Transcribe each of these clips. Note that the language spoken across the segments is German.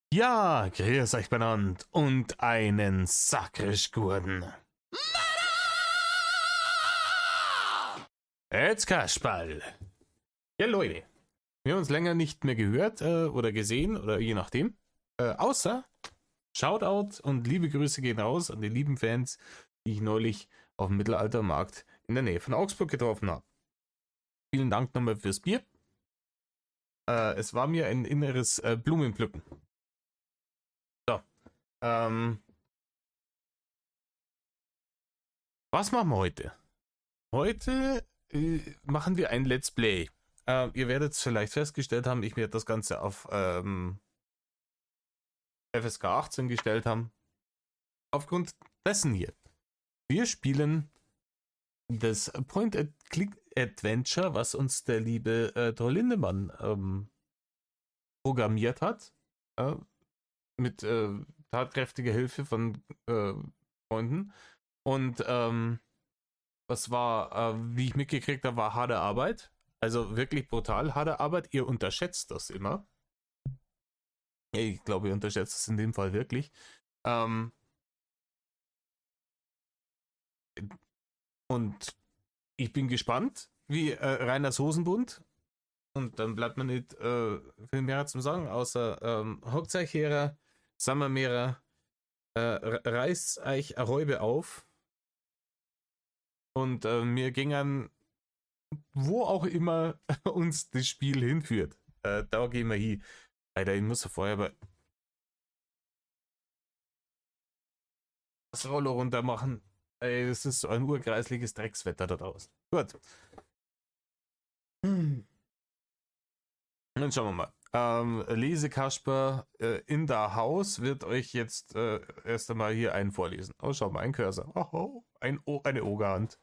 Ja, grüß euch benannt und einen sakrisch guten. Jetzt Kasperl. Ja, Leute, wir haben uns länger nicht mehr gehört oder gesehen oder je nachdem. Außer Shoutout und liebe Grüße gehen raus an die lieben Fans, die ich neulich auf dem Mittelaltermarkt in der Nähe von Augsburg getroffen habe. Vielen Dank nochmal fürs Bier. Es war mir ein inneres Blumenpflücken. So, was machen wir heute? Heute machen wir ein Let's Play. Ihr werdet es vielleicht festgestellt haben, ich werde das Ganze auf FSK 18 gestellt haben. Aufgrund dessen hier. Wir spielen das Point-and-Click-Adventure, was uns der liebe Troll Lindemann programmiert hat. Mit tatkräftiger Hilfe von Freunden. Und das war, wie ich mitgekriegt habe, war harte Arbeit. Also wirklich brutal harte Arbeit. Ihr unterschätzt das immer. Ich glaube, ihr unterschätzt es in dem Fall wirklich. Und ich bin gespannt, wie Reiners Hosenbund. Und dann bleibt man nicht viel mehr zum Sagen, außer Hochzeichherer, Sammermehrer, reißt euch eine Räube auf. Und wir gingen, wo auch immer uns das Spiel hinführt. Da gehen wir hin. Alter, ich muss vorher aber das Rollo runter machen. Ey, es ist so ein urkreisliches Dreckswetter da draußen. Gut. Dann schauen wir mal. Lesekasper in der Haus wird euch jetzt erst einmal hier einen vorlesen. Oh, schau mal, ein Cursor. Oh, eine Ogerhand.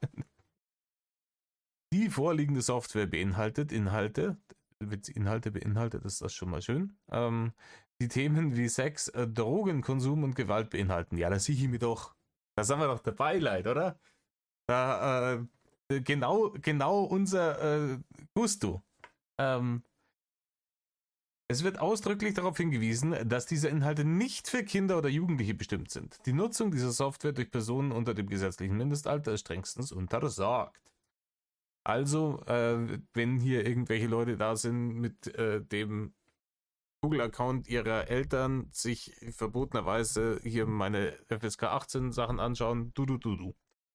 Die vorliegende Software beinhaltet Inhalte. Inhalte beinhaltet, ist das schon mal schön. Die Themen wie Sex, Drogenkonsum und Gewalt beinhalten. Ja, da sehe ich mich doch. Da sind wir doch dabei, Leute, oder? Da, genau unser Gusto. Es wird ausdrücklich darauf hingewiesen, dass diese Inhalte nicht für Kinder oder Jugendliche bestimmt sind. Die Nutzung dieser Software durch Personen unter dem gesetzlichen Mindestalter ist strengstens untersagt. Also, wenn hier irgendwelche Leute da sind mit dem Google-Account ihrer Eltern, sich verbotenerweise hier meine FSK 18 Sachen anschauen, du.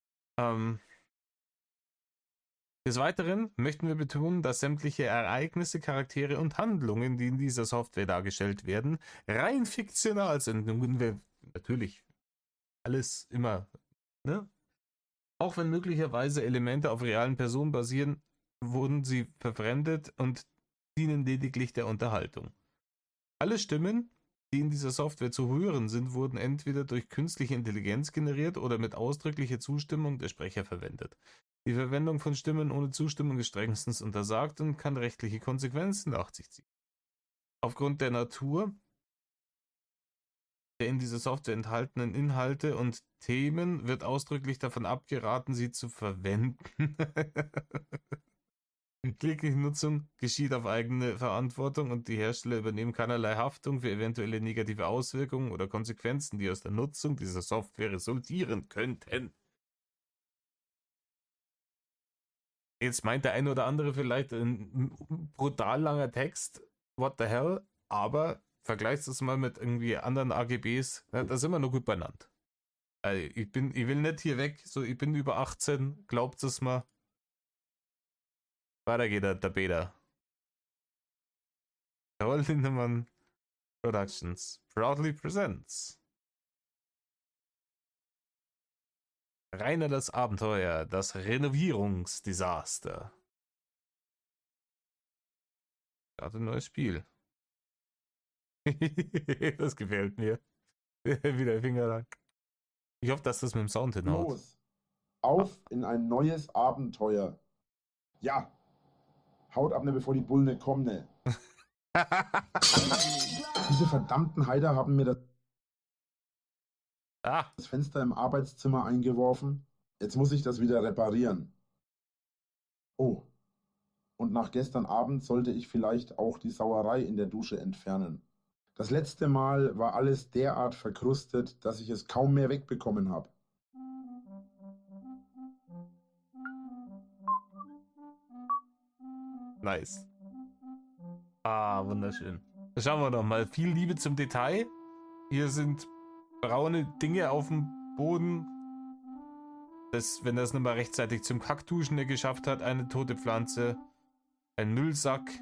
Des Weiteren möchten wir betonen, dass sämtliche Ereignisse, Charaktere und Handlungen, die in dieser Software dargestellt werden, rein fiktional sind. Nun wir natürlich alles immer, ne? Auch wenn möglicherweise Elemente auf realen Personen basieren, wurden sie verfremdet und dienen lediglich der Unterhaltung. Alle Stimmen, die in dieser Software zu hören sind, wurden entweder durch künstliche Intelligenz generiert oder mit ausdrücklicher Zustimmung der Sprecher verwendet. Die Verwendung von Stimmen ohne Zustimmung ist strengstens untersagt und kann rechtliche Konsequenzen nach sich ziehen. Aufgrund der Natur der in dieser Software enthaltenen Inhalte und Themen wird ausdrücklich davon abgeraten, sie zu verwenden. Klägliche Nutzung geschieht auf eigene Verantwortung und die Hersteller übernehmen keinerlei Haftung für eventuelle negative Auswirkungen oder Konsequenzen, die aus der Nutzung dieser Software resultieren könnten. Jetzt meint der eine oder andere vielleicht ein brutal langer Text, what the hell, aber vergleichst es mal mit irgendwie anderen AGBs, da sind wir noch gut beieinander. Also ich will nicht hier weg, so ich bin über 18, glaubt es mal. Weiter geht der Beta. Carol Lindemann Productions proudly presents Rainer das Abenteuer, das Renovierungsdesaster. Gerade ein neues Spiel. Das gefällt mir. Wieder Finger lang. Ich hoffe, dass das mit dem Sound hinhaut. Los, auf in ein neues Abenteuer. Ja, haut ab, ne, bevor die Bullen nicht kommen, ne. Diese verdammten Heider haben mir das Fenster im Arbeitszimmer eingeworfen. Jetzt muss ich das wieder reparieren. Oh, und nach gestern Abend sollte ich vielleicht auch die Sauerei in der Dusche entfernen. Das letzte Mal war alles derart verkrustet, dass ich es kaum mehr wegbekommen habe. Nice. Ah, wunderschön. Schauen wir doch mal. Viel Liebe zum Detail. Hier sind braune Dinge auf dem Boden. Wenn er es nicht mal rechtzeitig zum Kackduschen geschafft hat, eine tote Pflanze. Ein Müllsack.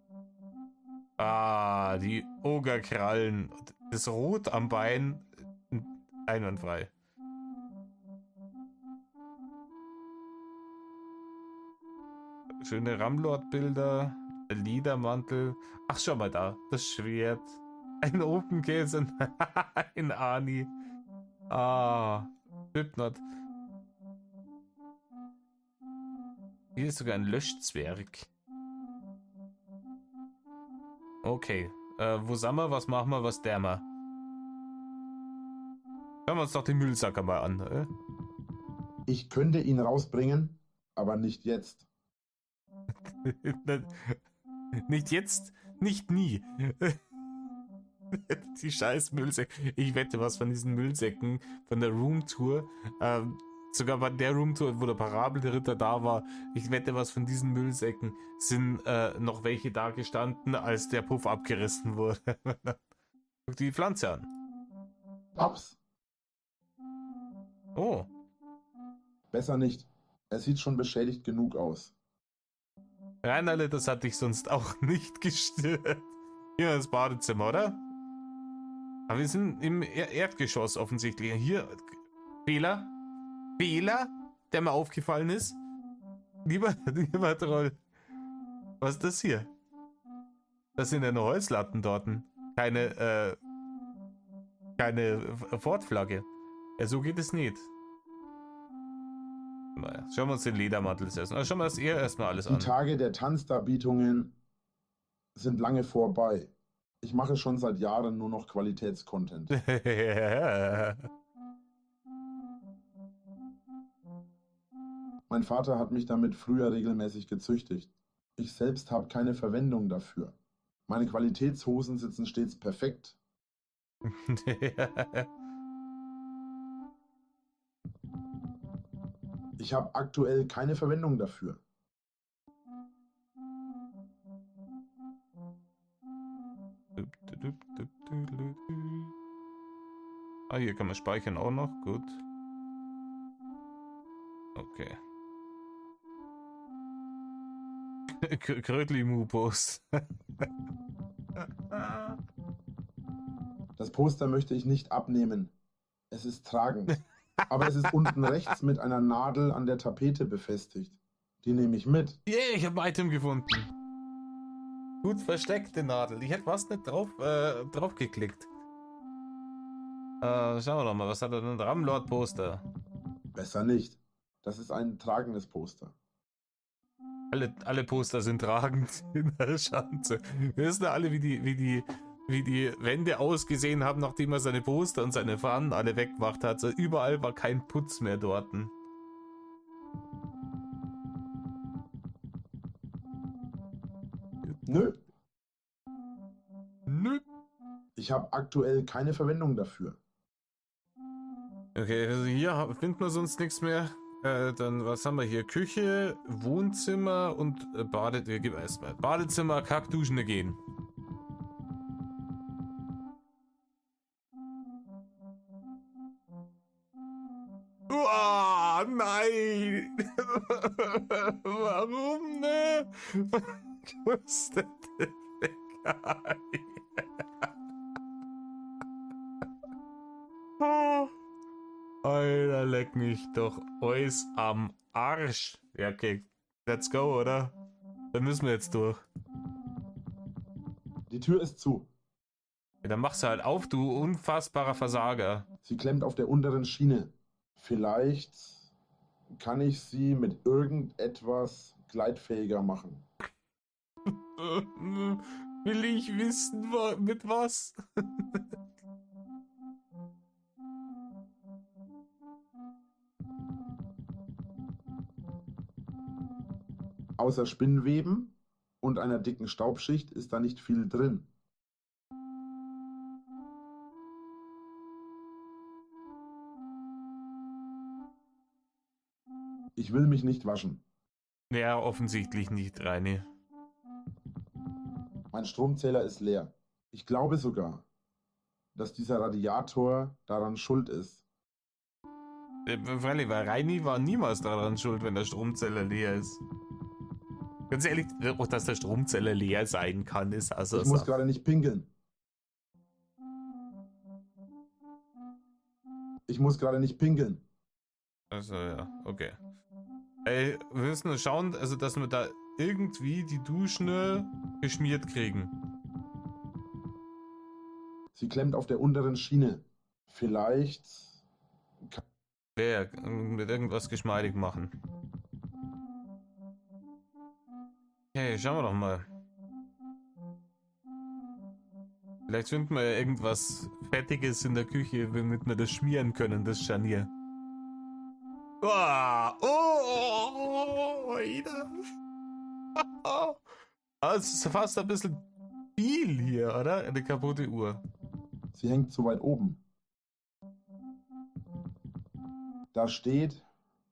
Ah, die Ogerkrallen. Das Rot am Bein. Einwandfrei. Schöne Ramlord-Bilder. Der Liedermantel. Ach, schau mal da. Das Schwert. Ein Ofenkäse. Ein Ani. Ah. Hypnot. Hier ist sogar ein Löschzwerg. Okay. Wo sind wir? Was machen wir? Was dämmer? Schauen wir uns doch den Müllsacker mal an. Ich könnte ihn rausbringen, aber nicht jetzt. Nicht jetzt, nicht nie. Die scheiß Müllsäcke. Ich wette, was von diesen Müllsäcken von der Roomtour, sogar bei der Roomtour, wo der Parabelritter da war, ich wette, was von diesen Müllsäcken sind noch welche da gestanden, als der Puff abgerissen wurde. Guck dir die Pflanze an. Ups. Oh. Besser nicht. Er sieht schon beschädigt genug aus. Reinerle, das hat dich sonst auch nicht gestört. Hier das Badezimmer, oder? Aber wir sind im Erdgeschoss offensichtlich. Hier, Fehler, der mir aufgefallen ist. Lieber Troll, was ist das hier? Das sind ja nur Holzlatten dort. Keine Ford-Flagge. Ja, so geht es nicht. Naja, schauen wir uns den Ledermantel erstmal. Schauen wir das erstmal alles an. Die Tage der Tanzdarbietungen sind lange vorbei. Ich mache schon seit Jahren nur noch Qualitätscontent. Mein Vater hat mich damit früher regelmäßig gezüchtigt. Ich selbst habe keine Verwendung dafür. Meine Qualitätshosen sitzen stets perfekt. Ich habe aktuell keine Verwendung dafür. Ah, hier kann man speichern auch noch. Gut. Okay. Krötli-Mu-Post. Das Poster möchte ich nicht abnehmen. Es ist tragend. Aber es ist unten rechts mit einer Nadel an der Tapete befestigt. Die nehme ich mit. Yeah, ich habe ein Item gefunden. Gut versteckte Nadel. Ich hätte fast nicht drauf geklickt. Schauen wir doch mal, was hat er denn? Ramlord-Poster. Besser nicht. Das ist ein tragendes Poster. Alle Poster sind tragend in der Schanze. Wir wissen ja alle, wie die Wände ausgesehen haben, nachdem er seine Poster und seine Fahnen alle weggemacht hat. So, überall war kein Putz mehr dort. Nö. Nö. Ich habe aktuell keine Verwendung dafür. Okay, also hier finden wir sonst nichts mehr. Dann, was haben wir hier? Küche, Wohnzimmer und Badezimmer, Kackduschen gehen. Oh, nein! Warum, ne? Kostet Alter, leck mich doch alles am Arsch. Ja, okay. Let's go, oder? Dann müssen wir jetzt durch. Die Tür ist zu. Ja, dann machst du halt auf, du unfassbarer Versager. Sie klemmt auf der unteren Schiene. Vielleicht kann ich sie mit irgendetwas gleitfähiger machen. Will ich wissen, mit was? Außer Spinnweben und einer dicken Staubschicht ist da nicht viel drin. Ich will mich nicht waschen. Ja, offensichtlich nicht, Reini. Mein Stromzähler ist leer. Ich glaube sogar, dass dieser Radiator daran schuld ist. Weil Reini war niemals daran schuld, wenn der Stromzähler leer ist. Ganz ehrlich, auch dass der Stromzähler leer sein kann, ist also Ich muss gerade nicht pinkeln. Ich muss gerade nicht pinkeln. Also ja, okay. Wir müssen nur schauen, also dass wir da irgendwie die Duschnur geschmiert kriegen. Sie klemmt auf der unteren Schiene. Vielleicht. Mit irgendwas geschmeidig machen. Okay, schauen wir doch mal. Vielleicht finden wir ja irgendwas Fettiges in der Küche, womit wir das schmieren können, das Scharnier. Ida. Es ist fast ein bisschen viel hier, oder? Eine kaputte Uhr. Sie hängt zu weit oben. Da steht,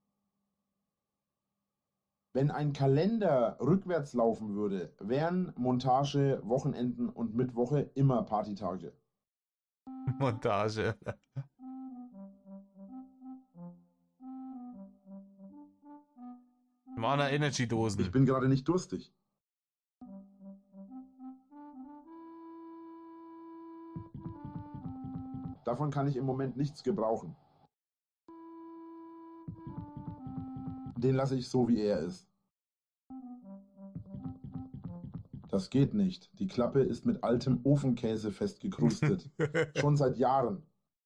wenn ein Kalender rückwärts laufen würde, wären Montage, Wochenenden und Mittwoche immer Partytage. Montage. Mana Energy-Dosen. Ich bin gerade nicht durstig. Davon kann ich im Moment nichts gebrauchen. Den lasse ich so, wie er ist. Das geht nicht. Die Klappe ist mit altem Ofenkäse festgekrustet. Schon seit Jahren.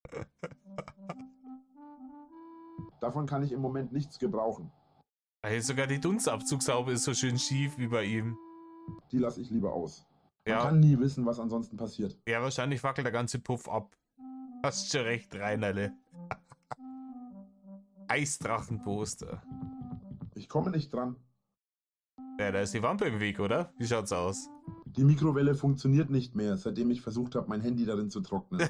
Davon kann ich im Moment nichts gebrauchen. Hey, sogar die Dunstabzugshaube ist so schön schief wie bei ihm. Die lasse ich lieber aus. Man Ja. kann nie wissen, was ansonsten passiert. Ja, wahrscheinlich wackelt der ganze Puff ab. Hast schon recht, Reinerle. Eisdrachenposter. Ich komme nicht dran. Ja, da ist die Wampe im Weg, oder? Wie schaut's aus? Die Mikrowelle funktioniert nicht mehr, seitdem ich versucht habe, mein Handy darin zu trocknen.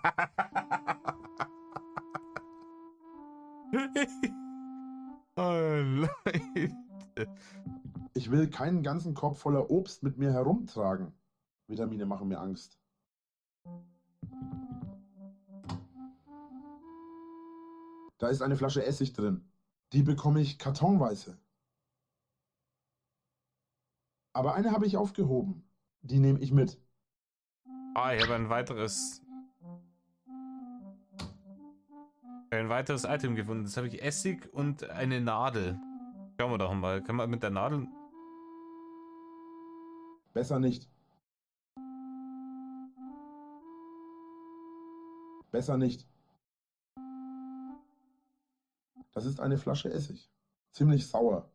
Oh, Leute. Ich will keinen ganzen Korb voller Obst mit mir herumtragen. Vitamine machen mir Angst. Da ist eine Flasche Essig drin. Die bekomme ich kartonweise. Aber eine habe ich aufgehoben. Die nehme ich mit. Ah, ich habe ein weiteres Item gefunden. Das habe ich Essig und eine Nadel. Schauen wir doch mal. Kann man mit der Nadel... Besser nicht. Besser nicht. Das ist eine Flasche Essig. Ziemlich sauer.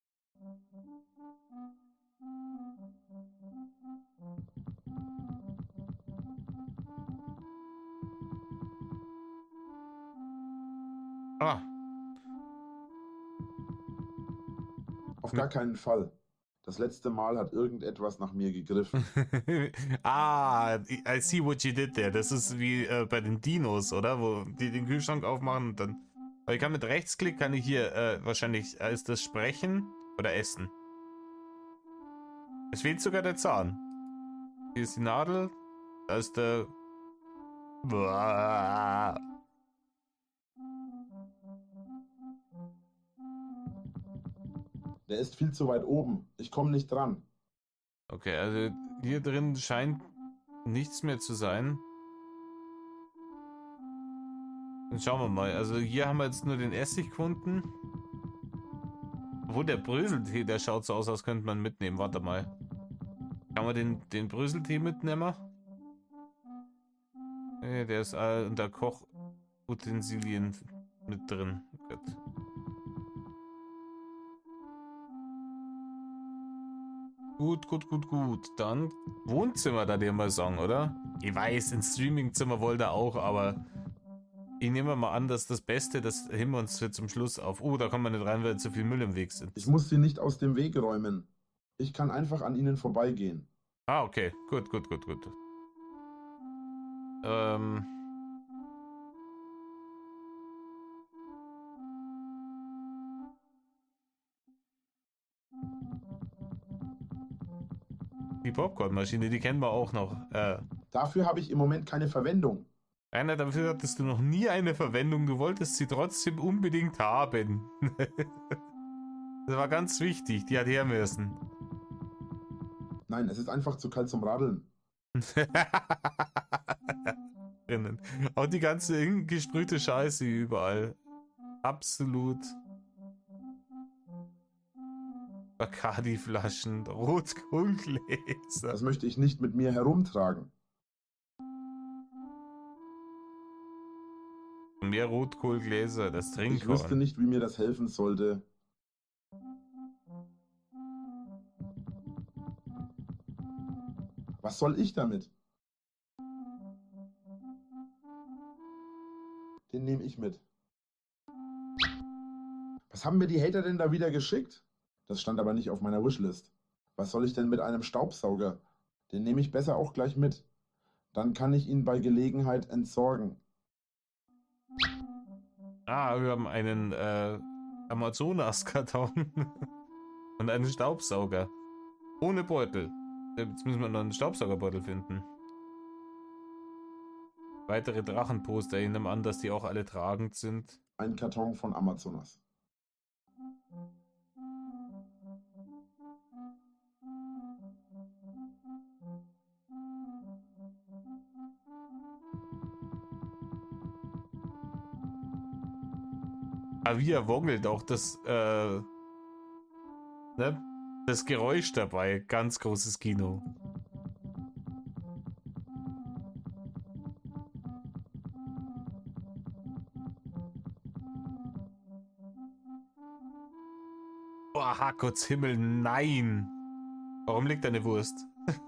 Ah. Auf gar keinen Fall. Das letzte Mal hat irgendetwas nach mir gegriffen. Ah, I see what you did there. Das ist wie bei den Dinos, oder? Wo die den Kühlschrank aufmachen und dann... Aber ich kann mit Rechtsklick, kann ich hier wahrscheinlich, ist das Sprechen oder Essen. Es fehlt sogar der Zahn. Hier ist die Nadel. Da ist der... Boah. Der ist viel zu weit oben. Ich komme nicht dran. Okay, also hier drin scheint nichts mehr zu sein. Dann schauen wir mal. Also hier haben wir jetzt nur den Essig gefunden. Wo der Bröseltee, der schaut so aus, als könnte man mitnehmen. Warte mal. Kann man den Bröseltee mitnehmen? Nee, der ist unter Kochutensilien mit drin. Gut. Gut. Dann Wohnzimmer, da dir mal sagen, oder? Ich weiß, ein Streamingzimmer wollte er auch, aber ich nehme mal an, dass das Beste, das heben wir uns für zum Schluss auf. Oh, da kann man nicht rein, weil zu viel Müll im Weg sind. Ich muss sie nicht aus dem Weg räumen. Ich kann einfach an ihnen vorbeigehen. Ah, okay. Gut. Ähm. Die Popcornmaschine, die kennen wir auch noch. Dafür habe ich im Moment keine Verwendung. Rainer, dafür hattest du noch nie eine Verwendung. Du wolltest sie trotzdem unbedingt haben. Das war ganz wichtig. Die hat her müssen. Nein, es ist einfach zu kalt zum Radeln. Drinnen. Auch die ganze gesprühte Scheiße überall. Absolut. Bacardi-Flaschen, Rotkohlgläser. Das möchte ich nicht mit mir herumtragen. Mehr Rotkohlgläser, das Ich Trinkhorn. wüsste nicht, wie mir das helfen sollte. Was soll ich damit? Den nehme ich mit. Was haben mir die Hater denn da wieder geschickt? Das stand aber nicht auf meiner Wishlist. Was soll ich denn mit einem Staubsauger? Den nehme ich besser auch gleich mit. Dann kann ich ihn bei Gelegenheit entsorgen. Ah, wir haben einen Amazonas-Karton und einen Staubsauger. Ohne Beutel. Jetzt müssen wir noch einen Staubsaugerbeutel finden. Weitere Drachenposter. Ich nehme an, dass die auch alle tragend sind. Ein Karton von Amazonas. Aber wie er wongelt, auch das, ne? Das Geräusch dabei. Ganz großes Kino. Boah, Hakots Himmel, nein! Warum liegt eine Wurst?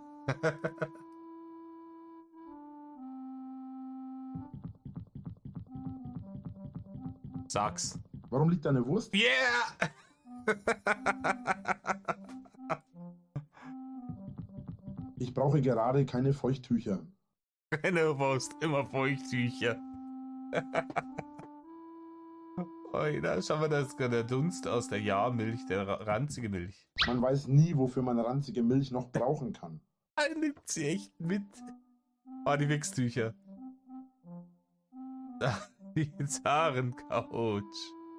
Sag's. Warum liegt da eine Wurst? Yeah! Ich brauche gerade keine Feuchttücher. Keine Wurst, immer Feuchttücher. Oh, da schauen wir, das der Dunst aus der Jahrmilch, der ranzige Milch. Man weiß nie, wofür man ranzige Milch noch brauchen kann. Er nimmt sie echt mit. Oh, die Wichstücher. Die Zarencouch.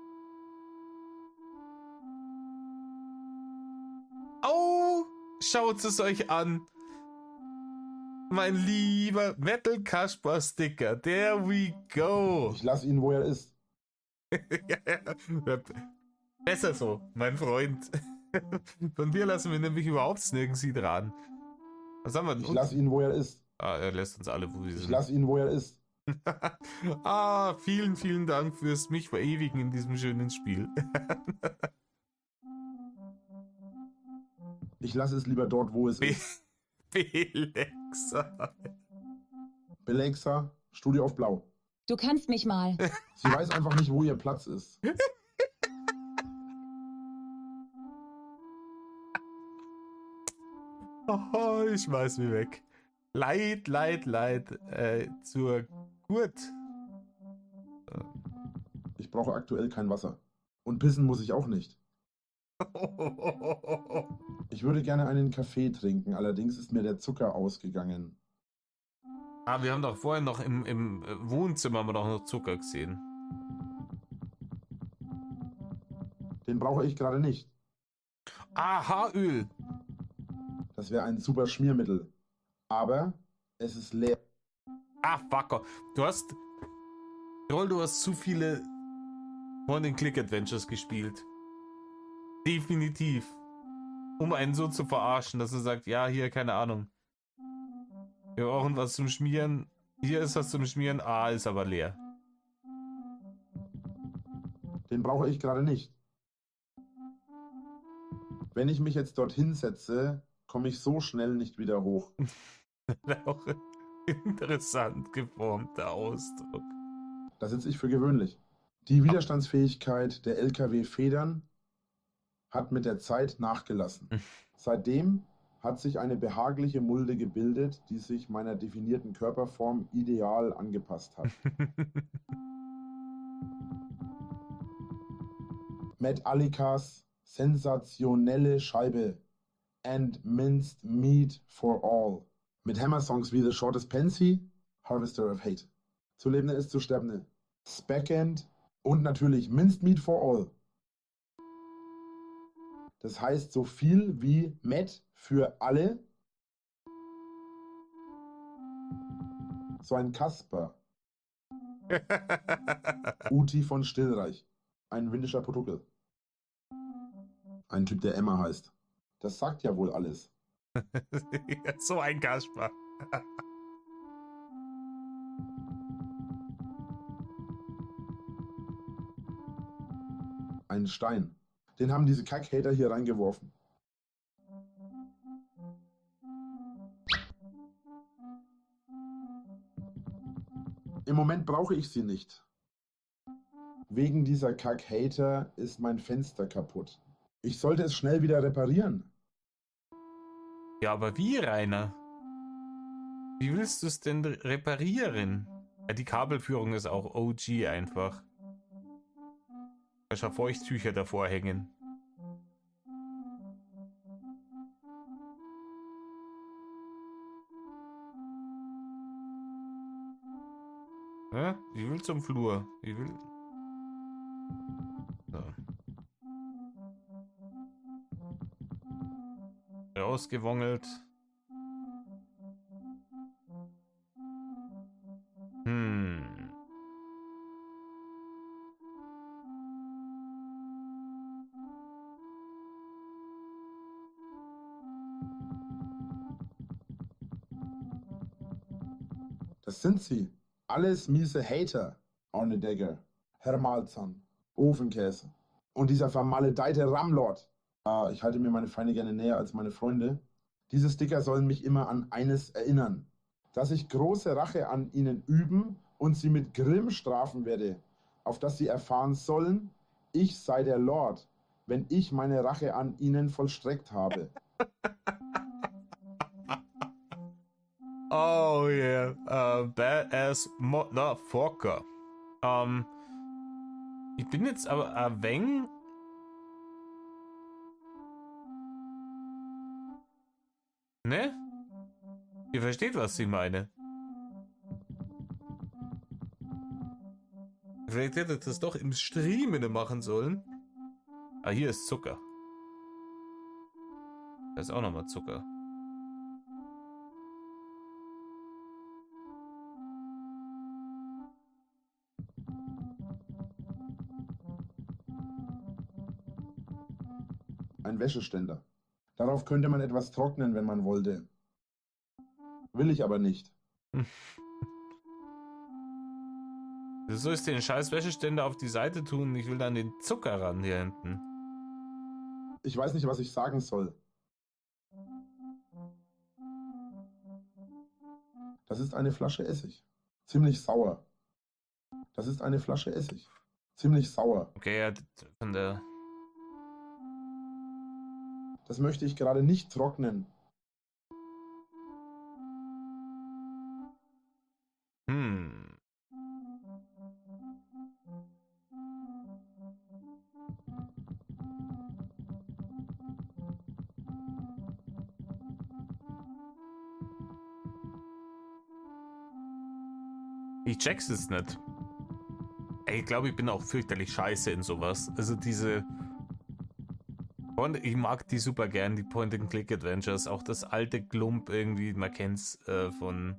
Oh, schaut es euch an. Mein lieber Metal Kasper Sticker. There we go. Ich lasse ihn, wo er ist. Besser so, mein Freund. Von dir lassen wir nämlich überhaupt nirgends dran. Was haben wir denn? Ich lasse ihn, wo er ist. Ah, er lässt uns alle, wo wir sind. Ich lasse ihn, wo er ist. Ah, vielen, vielen Dank fürs mich verewigen in diesem schönen Spiel. Ich lasse es lieber dort, wo es ist. Belexa. Belexa, Studio auf Blau. Du kannst mich mal. Sie weiß einfach nicht, wo ihr Platz ist. Oh, ich schmeiß mich weg. Leid, zur Gurt. Ich brauche aktuell kein Wasser. Und pissen muss ich auch nicht. Ich würde gerne einen Kaffee trinken, allerdings ist mir der Zucker ausgegangen. Ah, wir haben doch vorhin noch im Wohnzimmer haben wir doch noch Zucker gesehen. Den brauche ich gerade nicht. Ah, Haaröl. Das wäre ein super Schmiermittel. Aber es ist leer. Ah, fucker. Du hast zu viele Point-and-Click-Adventures gespielt. Definitiv. Um einen so zu verarschen, dass er sagt, ja, hier, keine Ahnung. Wir brauchen was zum Schmieren. Hier ist was zum Schmieren. Ah, ist aber leer. Den brauche ich gerade nicht. Wenn ich mich jetzt dorthin setze, komme ich so schnell nicht wieder hoch. Auch ein interessant geformter Ausdruck. Da sitze ich für gewöhnlich. Die Widerstandsfähigkeit der LKW-Federn hat mit der Zeit nachgelassen. Seitdem hat sich eine behagliche Mulde gebildet, die sich meiner definierten Körperform ideal angepasst hat. Metallicas sensationelle Scheibe and minced meat for all. Mit Hammer-Songs wie The Shortest Pansy, Harvester of Hate. Zu Lebende ist zu Sterbende. Speckend und natürlich Minced Meat for All. Das heißt so viel wie Met für alle. So ein Kasper. Uti von Stillreich. Ein windischer Potuckel. Ein Typ, der Emma heißt. Das sagt ja wohl alles. So ein Kasper. Ein Stein. Den haben diese Kack-Hater hier reingeworfen. Im Moment brauche ich sie nicht. Wegen dieser Kack-Hater ist mein Fenster kaputt. Ich sollte es schnell wieder reparieren. Ja, aber wie, Rainer? Wie willst du es denn reparieren? Ja, die Kabelführung ist auch OG einfach. Kannst ja Feuchttücher davor hängen. Ja, ich will zum Flur. Ich will... So. Rausgewongelt. Das sind sie. Alles miese Hater. Arne Degger, Herr Malzahn, Ofenkäse und dieser vermaledeite Ramlord. Ich halte mir meine Feinde gerne näher als meine Freunde. Diese Sticker sollen mich immer an eines erinnern, dass ich große Rache an ihnen üben und sie mit Grimm strafen werde, auf dass sie erfahren sollen, ich sei der Lord, wenn ich meine Rache an ihnen vollstreckt habe. Oh yeah, badass motherfucker. Ich bin jetzt aber ein wenig... Ne? Ihr versteht, was ich meine. Vielleicht hätte ich das doch im Streamen machen sollen. Ah, hier ist Zucker. Da ist auch nochmal Zucker. Ein Wäscheständer. Darauf könnte man etwas trocknen, wenn man wollte. Will ich aber nicht. Du sollst den scheiß Wäscheständer auf die Seite tun. Ich will dann den Zucker ran hier hinten. Ich weiß nicht, was ich sagen soll. Das ist eine Flasche Essig. Ziemlich sauer. Das ist eine Flasche Essig. Ziemlich sauer. Okay, ja, von der... Das möchte ich gerade nicht trocknen. Ich check's es nicht. Ey, ich glaube, ich bin auch fürchterlich scheiße in sowas. Also diese... Ich mag die super gern, die Point-and-Click-Adventures. Auch das alte Glump irgendwie, man kennt's von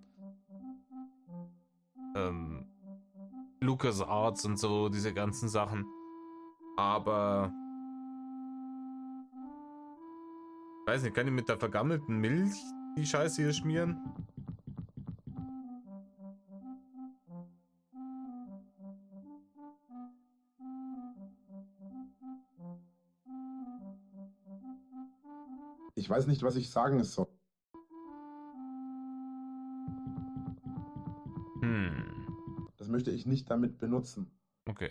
LucasArts und so, diese ganzen Sachen. Aber... Weiß nicht, kann ich mit der vergammelten Milch die Scheiße hier schmieren? Ich weiß nicht, was ich sagen soll. Das möchte ich nicht damit benutzen. Okay.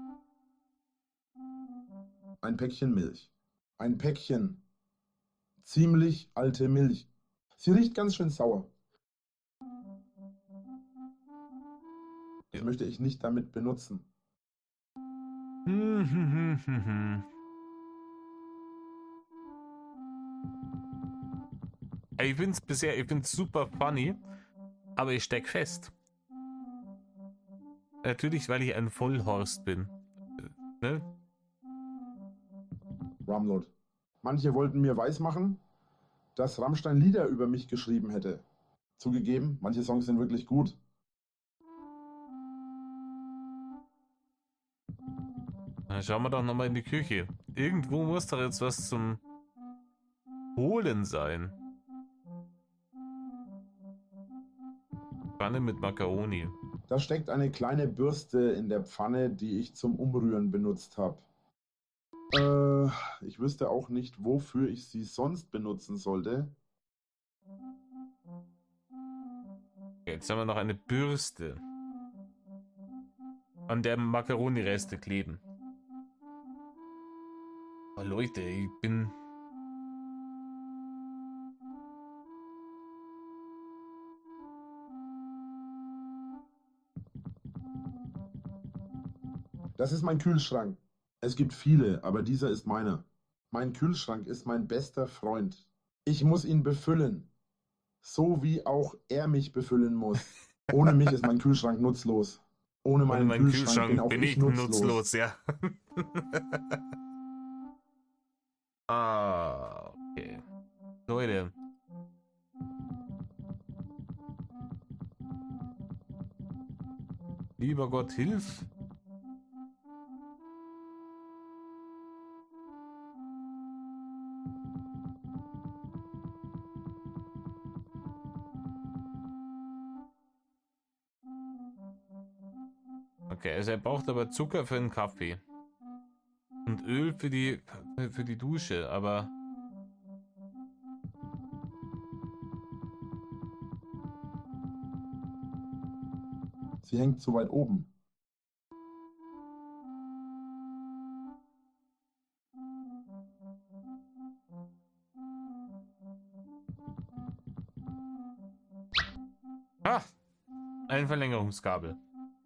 Ein Päckchen Milch. Ein Päckchen. Ziemlich alte Milch. Sie riecht ganz schön sauer. Das möchte ich nicht damit benutzen. Ich finde es super funny, aber ich steck fest. Natürlich, weil ich ein Vollhorst bin. Ne? Rumlord. Manche wollten mir weismachen, dass Rammstein Lieder über mich geschrieben hätte. Zugegeben, manche Songs sind wirklich gut. Dann schauen wir doch nochmal in die Küche. Irgendwo muss doch jetzt was zum Holen sein. Pfanne mit Macaroni. Da steckt eine kleine Bürste in der Pfanne, die ich zum Umrühren benutzt habe. Ich wüsste auch nicht, wofür ich sie sonst benutzen sollte. Jetzt haben wir noch eine Bürste, an der Macaroni-Reste kleben. Oh, Leute, ich bin... Das ist mein Kühlschrank. Es gibt viele, aber dieser ist meiner. Mein Kühlschrank ist mein bester Freund. Ich muss ihn befüllen. So wie auch er mich befüllen muss. Ohne mich ist mein Kühlschrank nutzlos. Ohne meinen Kühlschrank bin auch ich nutzlos. Ja. Ah, okay. Leute. Lieber Gott, hilf. Okay, also er braucht aber Zucker für einen Kaffee. Und Öl für die Dusche, aber... Sie hängt zu weit oben. Ah! Ein Verlängerungskabel.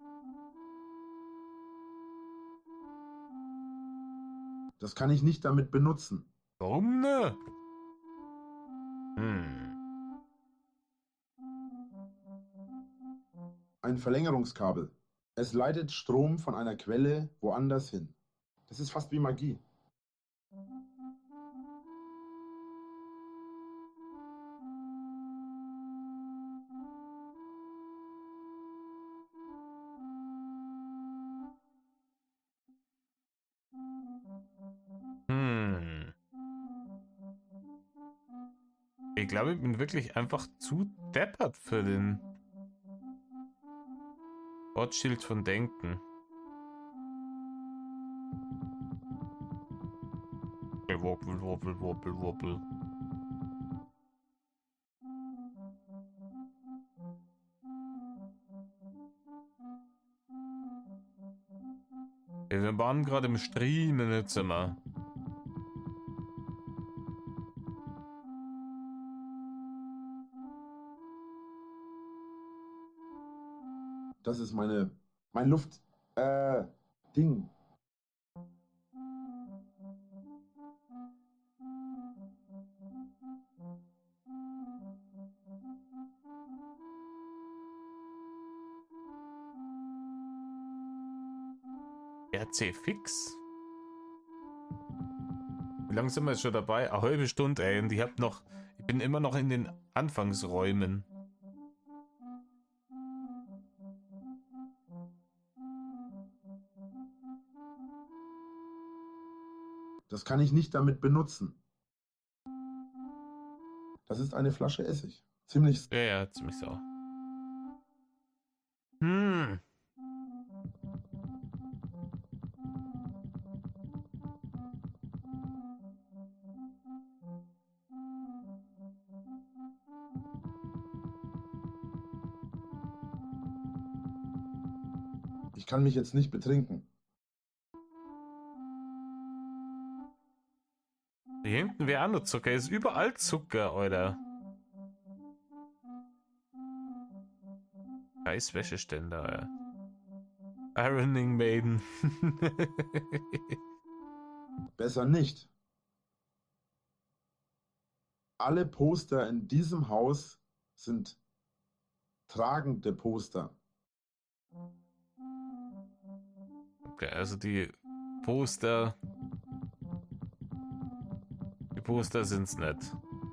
Das kann ich nicht damit benutzen. Warum ne? Ein Verlängerungskabel. Es leitet Strom von einer Quelle woanders hin. Das ist fast wie Magie. Ich glaube, ich bin wirklich einfach zu deppert für den Ortsschild von Denken. Wobbel, wobbel, wobbel, wobbel. Wir waren gerade im Stream in dem Zimmer. Das ist mein Luft, Ding. RC Fix? Wie lange sind wir jetzt schon dabei? Eine halbe Stunde, ey. Und ich bin immer noch in den Anfangsräumen. Das kann ich nicht damit benutzen. Das ist eine Flasche Essig. Ziemlich. Ja, ziemlich sauer. Ich kann mich jetzt nicht betrinken. Hier hinten wäre auch noch Zucker. Ist überall Zucker, Alter. Scheiß Wäscheständer, Ironing Maiden. Besser nicht. Alle Poster in diesem Haus sind tragende Poster. Okay, also die Poster sind's nicht.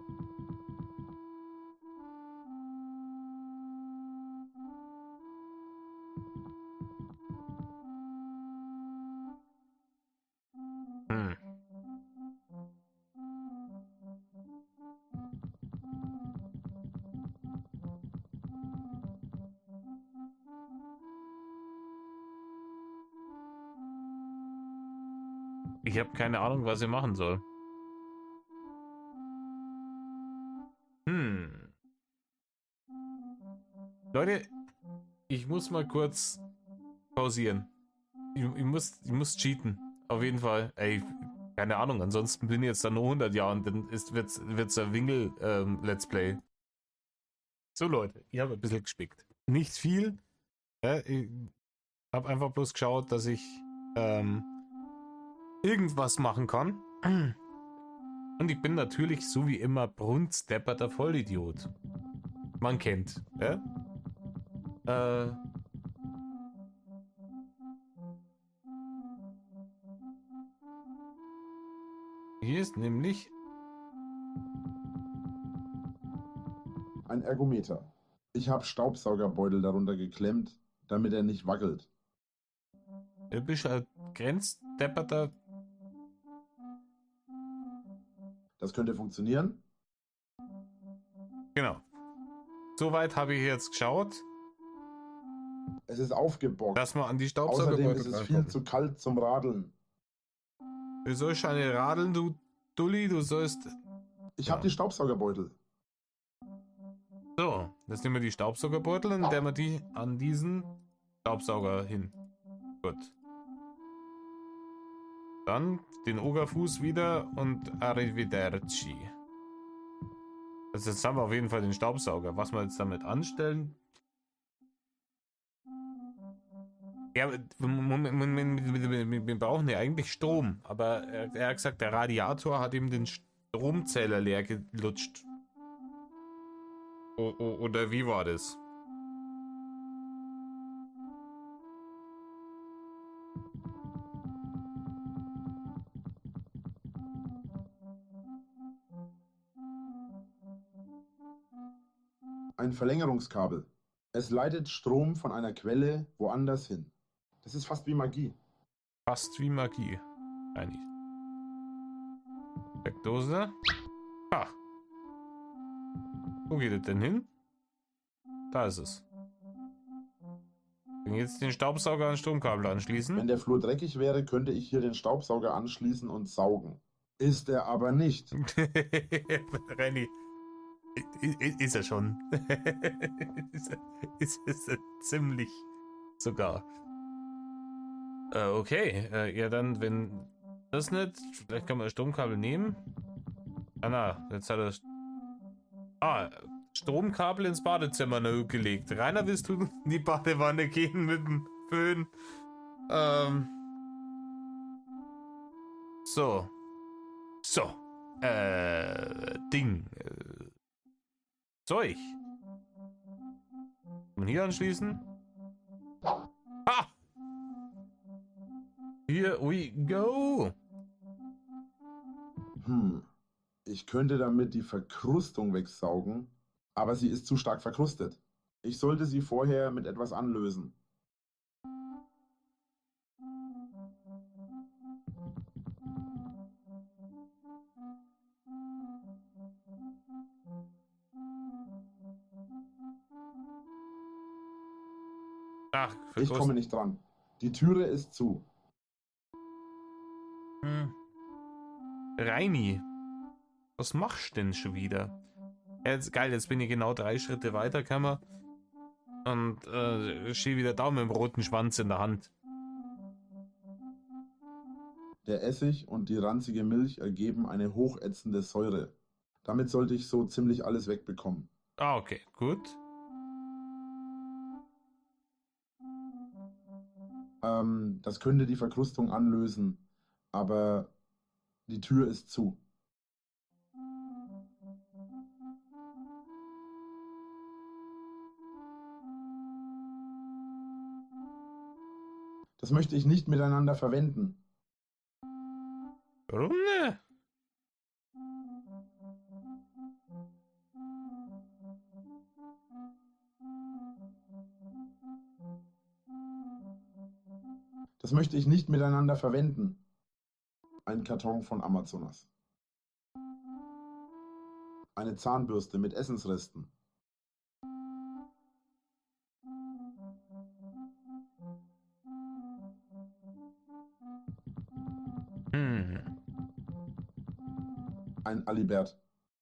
Hm. Ich habe keine Ahnung, was ich machen soll. Leute, ich muss mal kurz pausieren. Ich muss cheaten. Auf jeden Fall. Ey, keine Ahnung. Ansonsten bin ich jetzt da nur 100 Jahre und dann wird's ein Wingel Let's Play. So Leute, ich habe ein bisschen gespickt. Nicht viel. Ich habe einfach bloß geschaut, dass ich irgendwas machen kann. Und ich bin natürlich so wie immer brunzdepperter Vollidiot. Man kennt. Hier ist nämlich ein Ergometer. Ich habe Staubsaugerbeutel darunter geklemmt, damit er nicht wackelt. Du bist ein grenzdepperter. Das könnte funktionieren. Genau. Soweit habe ich jetzt geschaut. Es ist aufgebockt. Dass man an die Außerdem Staubsaugerbeutel ist es rankommt. viel zu kalt zum Radeln. Du sollst eine radeln, du Dulli, du sollst. Ich habe die Staubsaugerbeutel. So, jetzt nehmen wir die Staubsaugerbeutel und der wir die an diesen Staubsauger hin. Gut. Dann den Ogerfuß wieder und Arrivederci. Also jetzt haben wir auf jeden Fall den Staubsauger. Was wir jetzt damit anstellen. Ja, wir brauchen ja eigentlich Strom. Aber er hat gesagt, der Radiator hat ihm den Stromzähler leer gelutscht. Oder wie war das? Ein Verlängerungskabel. Es leitet Strom von einer Quelle woanders hin. Das ist fast wie Magie. Fast wie Magie. Eigentlich. Steckdose. Ah. Wo geht es denn hin? Da ist es. Und jetzt den Staubsauger an Stromkabel anschließen. Wenn der Flur dreckig wäre, könnte ich hier den Staubsauger anschließen und saugen. Ist er aber nicht. Renny. Ist er schon. ist er ziemlich sogar. Okay. Ja, dann, wenn das nicht, vielleicht kann man das Stromkabel nehmen. Ah, na, jetzt hat er. Stromkabel ins Badezimmer gelegt. Rainer, willst du in die Badewanne gehen mit dem Föhn? So. Ding. Zeug. Und hier anschließen. Ah! Here we go. Ich könnte damit die Verkrustung wegsaugen, aber sie ist zu stark verkrustet. Ich sollte sie vorher mit etwas anlösen. Ach, ich komme nicht dran. Die Türe ist zu. Reini, was machst du denn schon wieder? Jetzt, geil, jetzt bin ich genau 3 Schritte weiter, kann man. Und stehe wieder da mit dem roten Schwanz in der Hand. Der Essig und die ranzige Milch ergeben eine hochätzende Säure. Damit sollte ich so ziemlich alles wegbekommen. Ah, okay, gut. Das könnte die Verkrustung anlösen, aber die Tür ist zu. Das möchte ich nicht miteinander verwenden. Warum ne? Das möchte ich nicht miteinander verwenden. Ein Karton von Amazonas. Eine Zahnbürste mit Essensresten. Ein Alibert.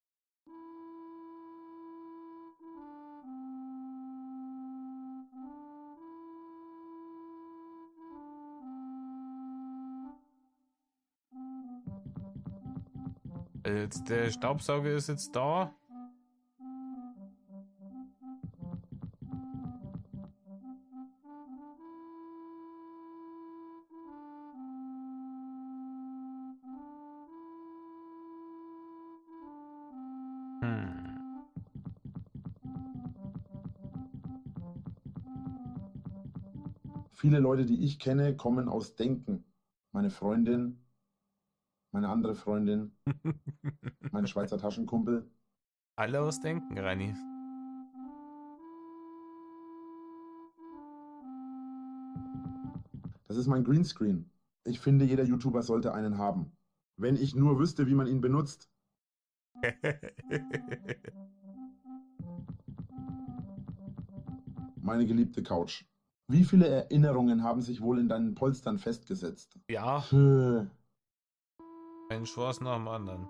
Jetzt, der Staubsauger ist jetzt da. Viele Leute, die ich kenne, kommen aus Denken. Meine Freundin, meine andere Freundin, mein Schweizer Taschenkumpel. Alle ausdenken, Reini. Das ist mein Greenscreen. Ich finde, jeder YouTuber sollte einen haben. Wenn ich nur wüsste, wie man ihn benutzt. Meine geliebte Couch. Wie viele Erinnerungen haben sich wohl in deinen Polstern festgesetzt? Ja, ein Schwarz nach dem anderen.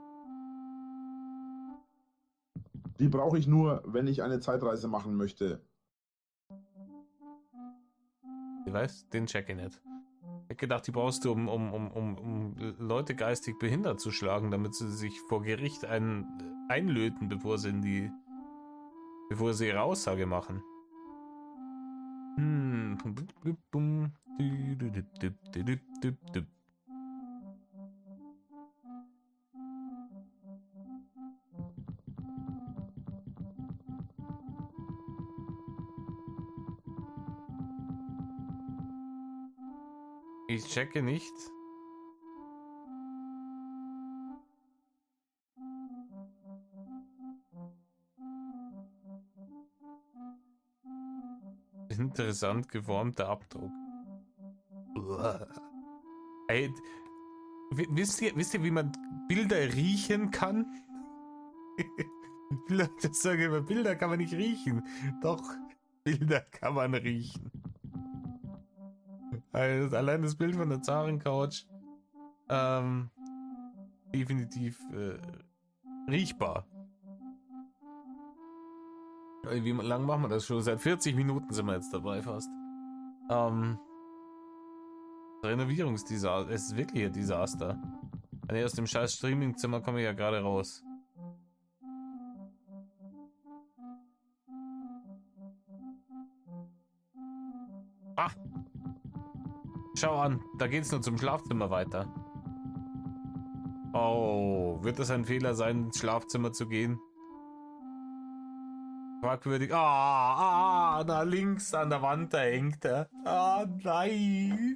Die brauche ich nur, wenn ich eine Zeitreise machen möchte. Ich weiß, den check ich nicht. Ich hab gedacht, die brauchst du, um Leute geistig behindert zu schlagen, damit sie sich vor Gericht einlöten, bevor sie ihre Aussage machen. Ich checke nicht. Interessant geformter Abdruck. Ey, wisst ihr, wie man Bilder riechen kann? Das sagen immer, Bilder kann man nicht riechen. Doch, Bilder kann man riechen. Also, allein das Bild von der Zarencouch definitiv riechbar. Wie lange machen wir das schon? Seit 40 Minuten sind wir jetzt dabei fast. Renovierungsdesaster. Es ist wirklich ein Desaster. Aus dem scheiß Streamingzimmer komme ich ja gerade raus. Ah! Schau an, da geht's nur zum Schlafzimmer weiter. Oh, wird das ein Fehler sein, ins Schlafzimmer zu gehen? Fragwürdig. Da links an der Wand, da hängt er. Ah, nein.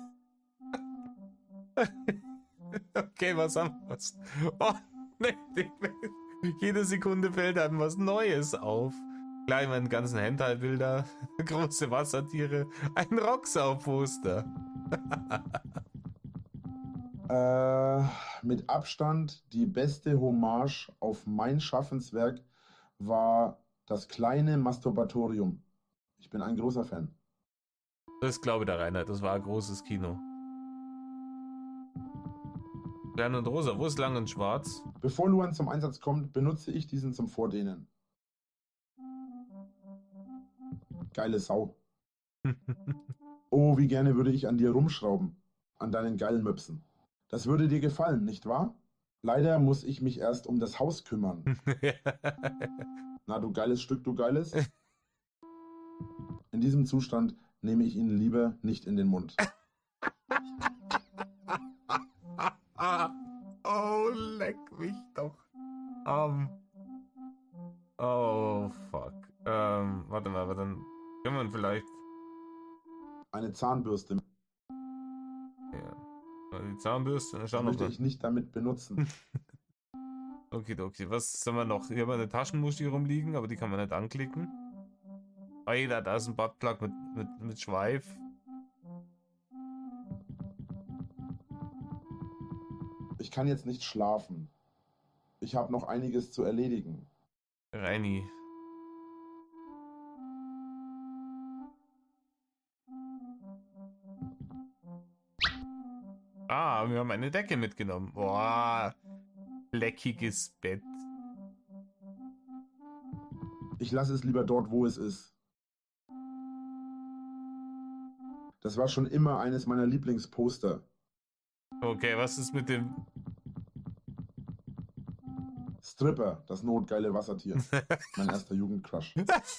Okay, was haben wir? Oh, nee. Jede Sekunde fällt einem was Neues auf. Gleich meinen ganzen Hentai-Bilder, große Wassertiere, ein Rocksau-Poster. Mit Abstand die beste Hommage auf mein Schaffenswerk war das kleine Masturbatorium. Ich bin ein großer Fan. Das glaube ich der Reinhard, das war ein großes Kino. Klein und rosa, wo ist lang und schwarz? Bevor Luan zum Einsatz kommt, benutze ich diesen zum Vordehnen. Geile Sau. Oh, wie gerne würde ich an dir rumschrauben. An deinen geilen Möpsen. Das würde dir gefallen, nicht wahr? Leider muss ich mich erst um das Haus kümmern. Na, du geiles Stück, du geiles. In diesem Zustand nehme ich ihn lieber nicht in den Mund. Oh, leck mich doch. Oh, fuck. Warte mal, aber dann können wir vielleicht Eine Zahnbürste Ja. Die Zahnbürste, Das schau noch möchte da. ich nicht damit benutzen. Okay, was haben wir noch? Hier haben wir eine Taschenmuschi rumliegen, aber die kann man nicht anklicken. Alter, da ist ein Buttplug mit Schweif. Ich kann jetzt nicht schlafen. Ich habe noch einiges zu erledigen. Reini. Ah, wir haben eine Decke mitgenommen. Boah, leckiges Bett. Ich lasse es lieber dort, wo es ist. Das war schon immer eines meiner Lieblingsposter. Okay, was ist mit dem... Stripper, das notgeile Wassertier. Mein erster Jugendcrush.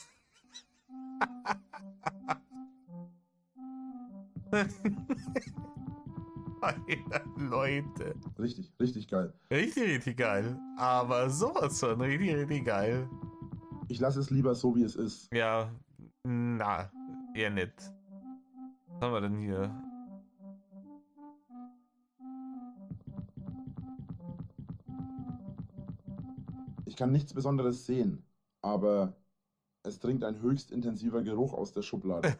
Alter, Leute. Richtig, richtig geil. Richtig geil. Aber sowas von richtig geil. Ich lasse es lieber so, wie es ist. Ja, na, eher nicht. Was haben wir denn hier? Ich kann nichts Besonderes sehen, aber es dringt ein höchst intensiver Geruch aus der Schublade.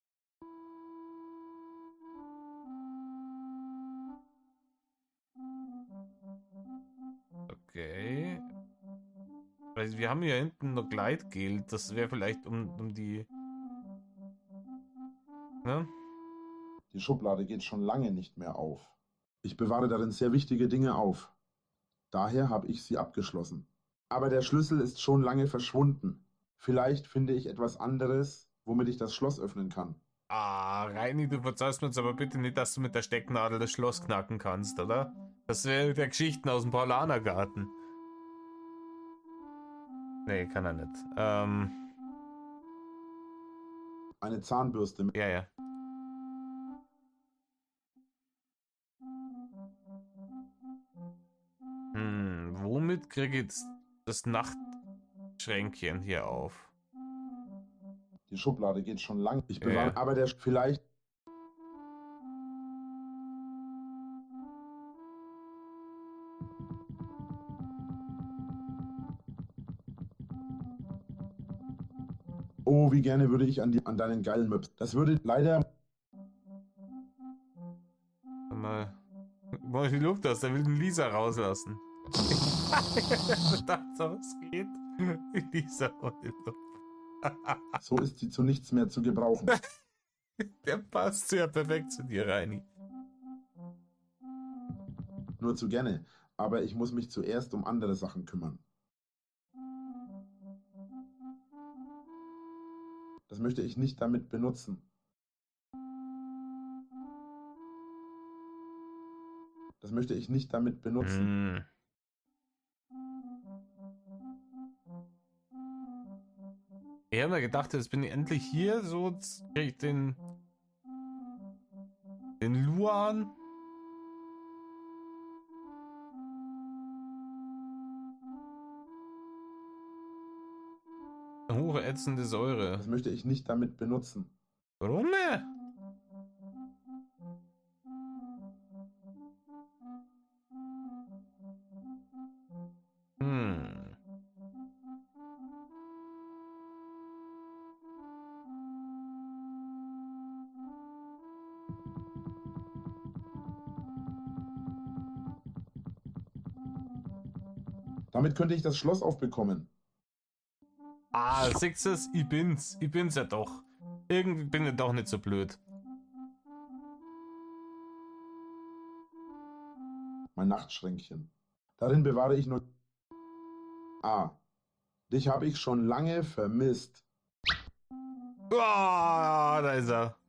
Okay. Also wir haben hier hinten noch Gleitgel. Das wäre vielleicht um die... Ne? Die Schublade geht schon lange nicht mehr auf. Ich bewahre darin sehr wichtige Dinge auf. Daher habe ich sie abgeschlossen. Aber der Schlüssel ist schon lange verschwunden. Vielleicht finde ich etwas anderes, womit ich das Schloss öffnen kann. Ah, Reini, du verzeihst mir jetzt aber bitte nicht, dass du mit der Stecknadel das Schloss knacken kannst, oder? Das wäre der Geschichten aus dem Paulanergarten. Nee, kann er nicht. Eine Zahnbürste mit... Ja. Womit kriege ich jetzt das Nachtschränkchen hier auf? Die Schublade geht schon lang. Ich Ja. bewahre, aber der vielleicht... Oh, wie gerne würde ich an deinen geilen Möps. Das würde leider... Mal die Luft aus, der will den Lisa rauslassen. Ich dachte, was geht? Lisa und die Luft. So ist sie zu nichts mehr zu gebrauchen. Der passt ja perfekt zu dir, Reini. Nur zu gerne. Aber ich muss mich zuerst um andere Sachen kümmern. Das möchte ich nicht damit benutzen. Das möchte ich nicht damit benutzen. Ich habe mir gedacht, jetzt bin ich endlich hier, so kriege ich den Luan. Hochätzende Säure. Das möchte ich nicht damit benutzen. Warum? Damit könnte ich das Schloss aufbekommen. Ah, siehst du es? Ich bin's ja doch. Irgendwie bin ich doch nicht so blöd. Mein Nachtschränkchen. Darin bewahre ich nur... Ah, dich habe ich schon lange vermisst. Ah, da ist er.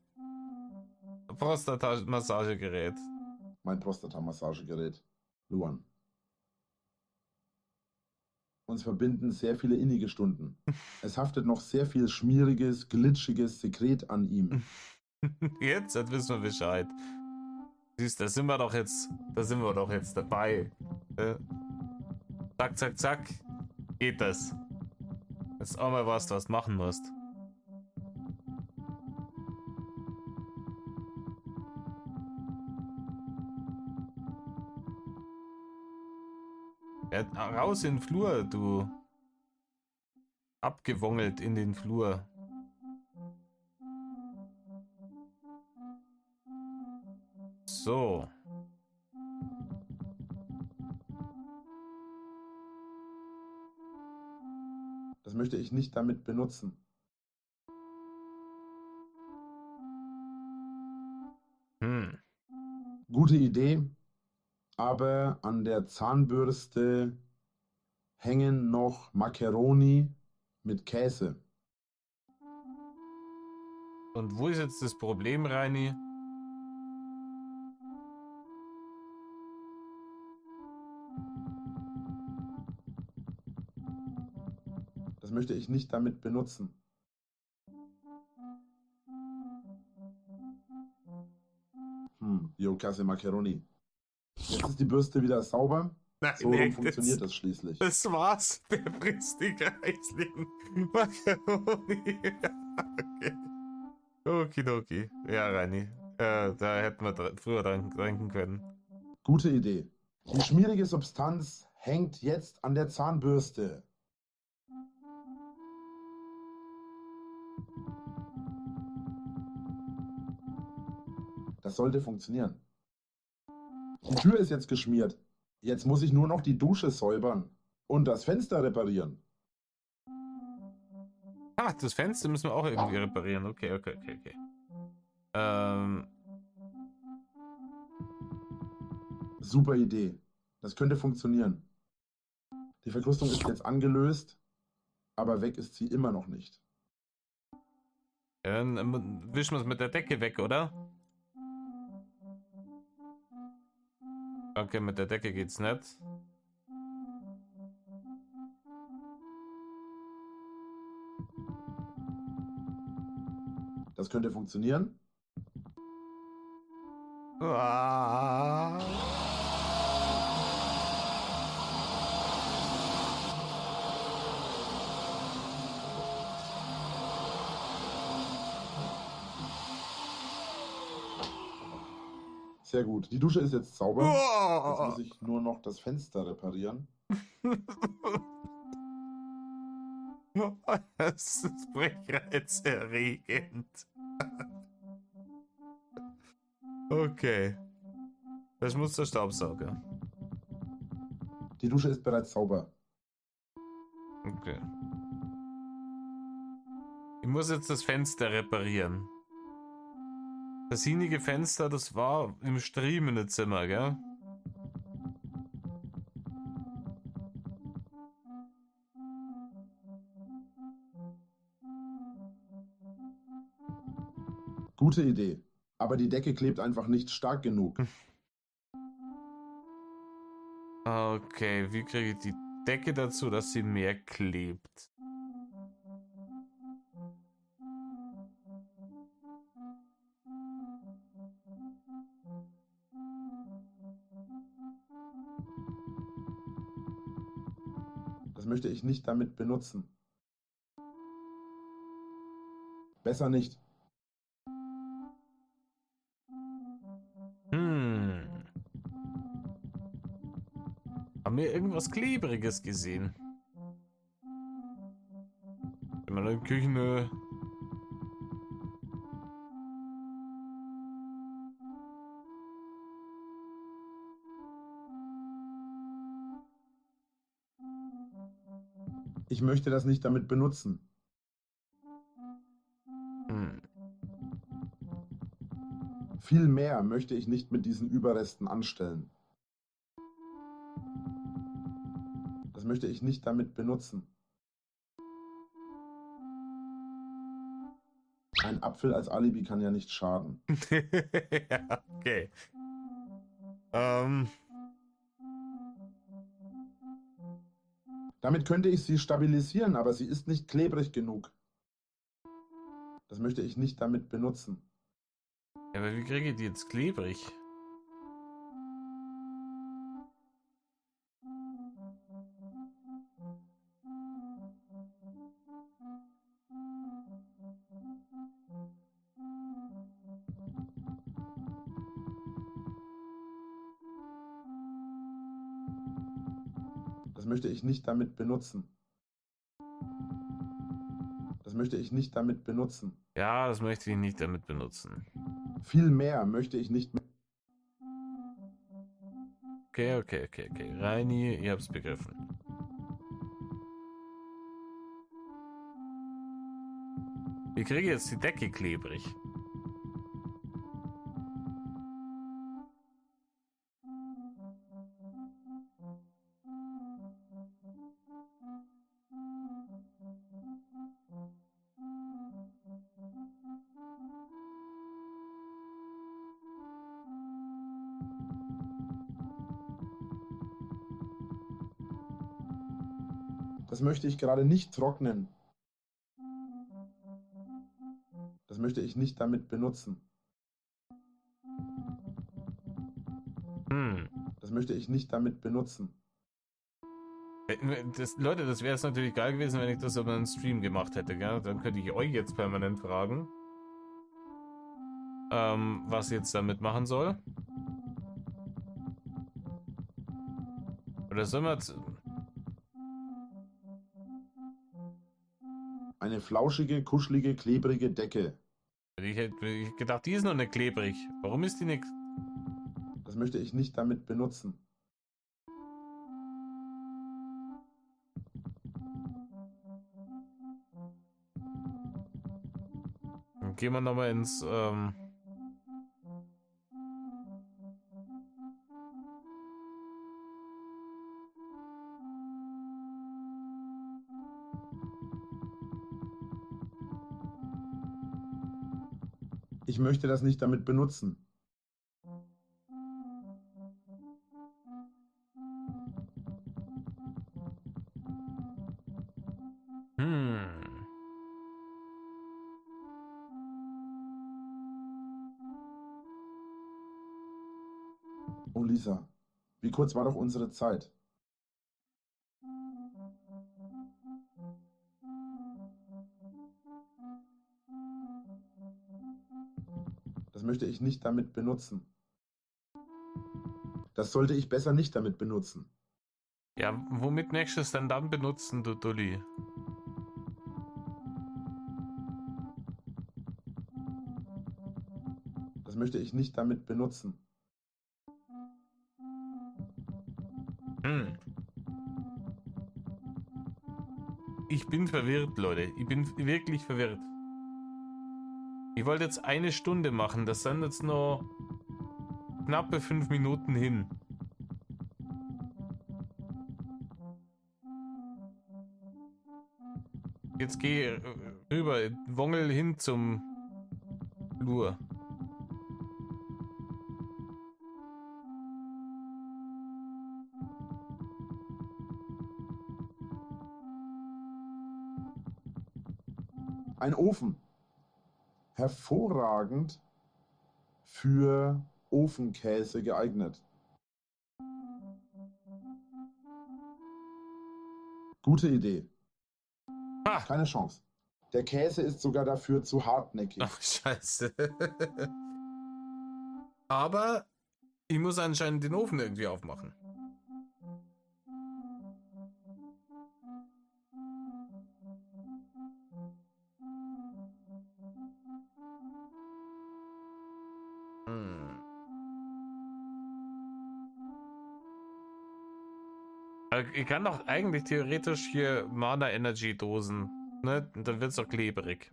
Prostata-Massagegerät. Mein Prostata-Massagegerät. Luan. Uns verbinden sehr viele innige Stunden. Es haftet noch sehr viel schmieriges, glitschiges Sekret an ihm. Jetzt wissen wir Bescheid. Siehst, da sind wir doch jetzt dabei. Zack, zack, zack. Geht das. Jetzt auch mal was machen musst. Raus in den Flur, du. Abgewongelt in den Flur. So. Das möchte ich nicht damit benutzen. Gute Idee, aber an der Zahnbürste hängen noch Macaroni mit Käse. Und wo ist jetzt das Problem, Reini? Das möchte ich nicht damit benutzen. Käse Macaroni. Jetzt ist die Bürste wieder sauber. Nein, So rum funktioniert das schließlich. Das war's. Der frisst die kreislichen Macaroni. Okay. Okidoki. Ja, Reini. Da hätten wir früher dran denken können. Gute Idee. Die schmierige Substanz hängt jetzt an der Zahnbürste. Das sollte funktionieren. Die Tür ist jetzt geschmiert. Jetzt muss ich nur noch die Dusche säubern und das Fenster reparieren. Ah, das Fenster müssen wir auch irgendwie reparieren. Okay. Super Idee. Das könnte funktionieren. Die Verkrustung ist jetzt angelöst, aber weg ist sie immer noch nicht. Dann wischen wir es mit der Decke weg, oder? Okay, mit der Decke geht's nicht. Das könnte funktionieren. Ah. Sehr gut. Die Dusche ist jetzt sauber. Oh. Jetzt muss ich nur noch das Fenster reparieren. Das ist brechreizerregend. Okay. Das muss der Staubsauger. Die Dusche ist bereits sauber. Okay. Ich muss jetzt das Fenster reparieren. Das hinige Fenster, das war im striemenden Zimmer, gell? Gute Idee. Aber die Decke klebt einfach nicht stark genug. Okay, wie kriege ich die Decke dazu, dass sie mehr klebt? Das möchte ich nicht damit benutzen. Besser nicht. Haben wir irgendwas Klebriges gesehen? In meiner Küche. Ich möchte das nicht damit benutzen. Viel mehr möchte ich nicht mit diesen Überresten anstellen. Das möchte ich nicht damit benutzen. Ein Apfel als Alibi kann ja nicht schaden. Ja, okay. Damit könnte ich sie stabilisieren, aber sie ist nicht klebrig genug. Das möchte ich nicht damit benutzen. Ja, aber wie kriege ich die jetzt klebrig? möchte ich nicht damit benutzen. Das möchte ich nicht damit benutzen. Ja, das möchte ich nicht damit benutzen. Viel mehr möchte ich nicht mehr. Okay. Reini, ihr habt's begriffen. Ich kriege jetzt die Decke klebrig. Das möchte ich gerade nicht trocknen. Das möchte ich nicht damit benutzen. Das möchte ich nicht damit benutzen. Leute, das wäre es natürlich geil gewesen, wenn ich das über einen Stream gemacht hätte, gell? Dann könnte ich euch jetzt permanent fragen, was ich jetzt damit machen soll. Oder sollen wir jetzt... Eine flauschige, kuschelige, klebrige Decke. Ich hätte gedacht, die ist noch nicht klebrig. Warum ist die nicht? Das möchte ich nicht damit benutzen. Dann gehen wir nochmal ins... Ich möchte das nicht damit benutzen. Oh Lisa, wie kurz war doch unsere Zeit? Das möchte ich nicht damit benutzen. Das sollte ich besser nicht damit benutzen. Ja, womit möchtest du es denn dann benutzen, du Dulli? Das möchte ich nicht damit benutzen. Ich bin verwirrt, Leute. Ich bin wirklich verwirrt. Ich wollte jetzt 1 Stunde machen. Das sind jetzt noch knappe 5 Minuten hin. Jetzt geh rüber, Wongel hin zum Flur. Ein Ofen. Hervorragend für Ofenkäse geeignet. Gute Idee. Ah. Keine Chance. Der Käse ist sogar dafür zu hartnäckig. Ach, scheiße. Aber ich muss anscheinend den Ofen irgendwie aufmachen. Ich kann doch eigentlich theoretisch hier Mana Energy Dosen, ne? Dann wird's doch klebrig.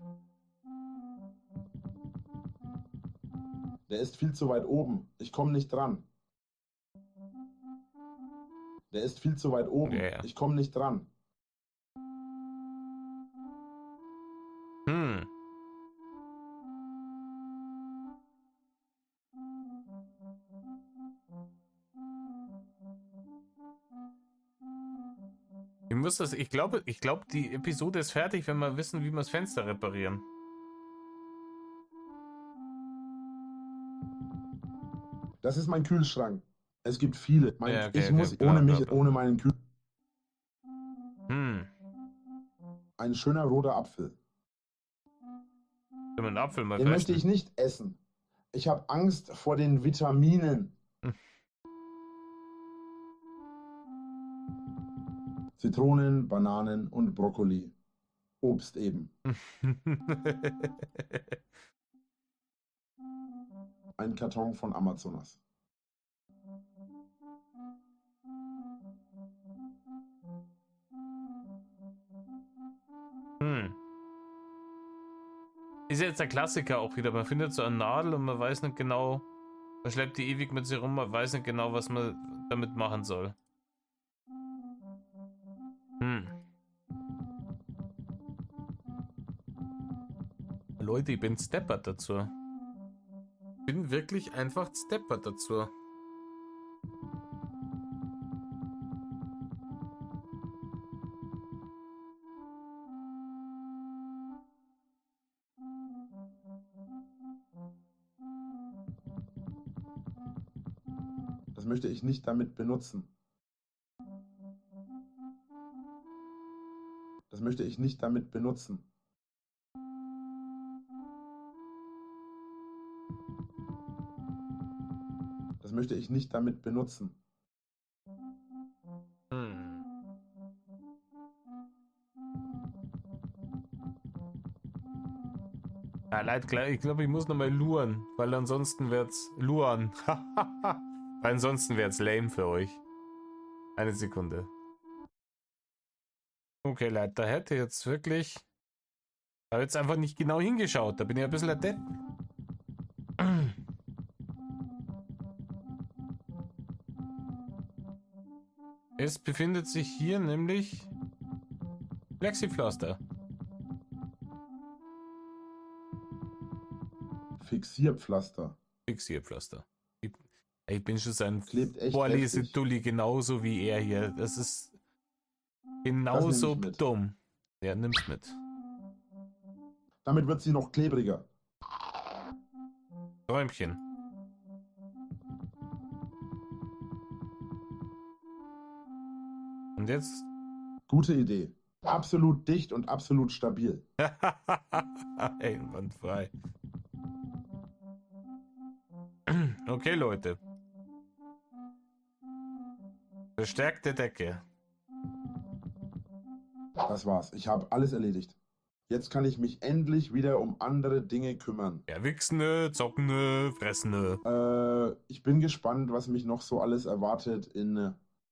Der ist viel zu weit oben. Ich komme nicht dran. Der ist viel zu weit oben. Ja. Ich komme nicht dran. Ich glaube, die Episode ist fertig, wenn wir wissen, wie wir das Fenster reparieren. Das ist mein Kühlschrank. Es gibt viele. Ja, ich muss ohne meinen Kühlschrank. Ein schöner roter Apfel. Wenn man einen Apfel mal Den möchte ich nicht essen. Ich habe Angst vor den Vitaminen. Zitronen, Bananen und Brokkoli. Obst eben. Ein Karton von Amazonas. Ist jetzt der Klassiker auch wieder. Man findet so eine Nadel und man weiß nicht genau, man schleppt die ewig mit sich rum, man weiß nicht genau, was man damit machen soll. Leute, ich bin steppert dazu. Ich bin wirklich einfach steppert dazu. Das möchte ich nicht damit benutzen. Das möchte ich nicht damit benutzen. Das möchte ich nicht damit benutzen. Ja, leid, ich glaube, ich muss nochmal luren, weil ansonsten wird's luren. Weil ansonsten wird's lame für euch. Eine Sekunde. Okay, Leute, da hätte jetzt wirklich... Da habe jetzt einfach nicht genau hingeschaut. Da bin ich ein bisschen depp. Es befindet sich hier nämlich Plexipflaster. Fixierpflaster. Fixierpflaster. Ich bin schon sein Klebt echt Vorlesedulli genauso wie er hier. Das ist genauso dumm. Ja, nimm's mit. Damit wird sie noch klebriger. Träumchen. Und jetzt? Gute Idee. Absolut dicht und absolut stabil. Einwandfrei. Okay, Leute. Verstärkte Decke. Das war's. Ich habe alles erledigt. Jetzt kann ich mich endlich wieder um andere Dinge kümmern. Ja, wichsende, zockende, fressende. Ich bin gespannt, was mich noch so alles erwartet in...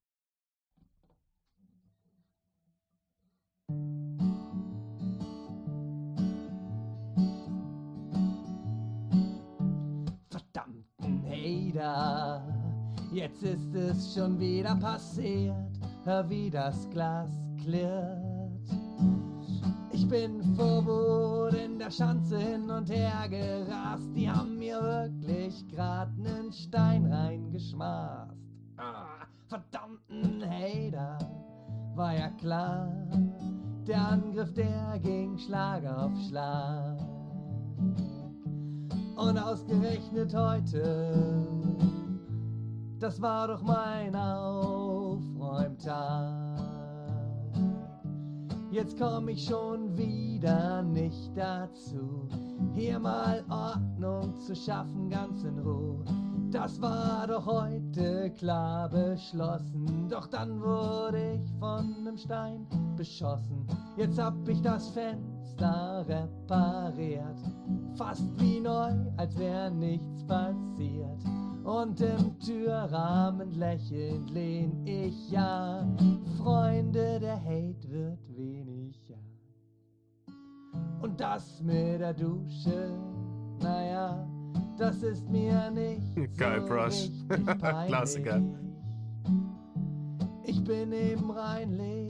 Verdammten Hater, jetzt ist es schon wieder passiert. Hör, wie das Glas klirrt. Ich bin vor Wut in der Schanze hin und her gerast. Die haben mir wirklich grad nen Stein reingeschmast. Verdammten Hater, war ja klar. Der Angriff, der ging Schlag auf Schlag. Und ausgerechnet heute, das war doch mein Aufräumtag. Jetzt komm ich schon wieder nicht dazu, hier mal Ordnung zu schaffen, ganz in Ruhe. Das war doch heute klar beschlossen, doch dann wurde ich von nem Stein beschossen. Jetzt hab ich das Fenster repariert, fast wie neu, als wär nichts passiert. Und im Türrahmen lächelnd lehn ich ja. Freunde, der Hate wird weniger. Und das mit der Dusche, naja, das ist mir nicht Geil, so Brush. richtig peinlich. Klassiker. Ich bin eben reinlich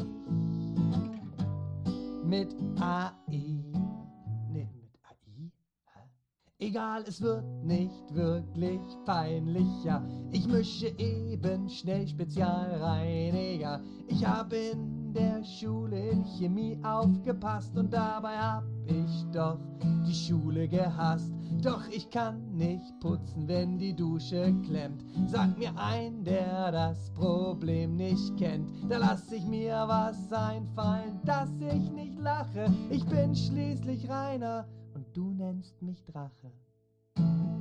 mit AI. Nee, mit AI? Egal, es wird nicht wirklich peinlicher. Ich mische eben schnell Spezialreiniger. Ich hab in der Schule in Chemie aufgepasst und dabei hab ich doch die Schule gehasst. Doch ich kann nicht putzen, wenn die Dusche klemmt. Sag mir ein, der das Problem nicht kennt. Da lass ich mir was einfallen, dass ich nicht lache. Ich bin schließlich Rainer und du nennst mich Drache.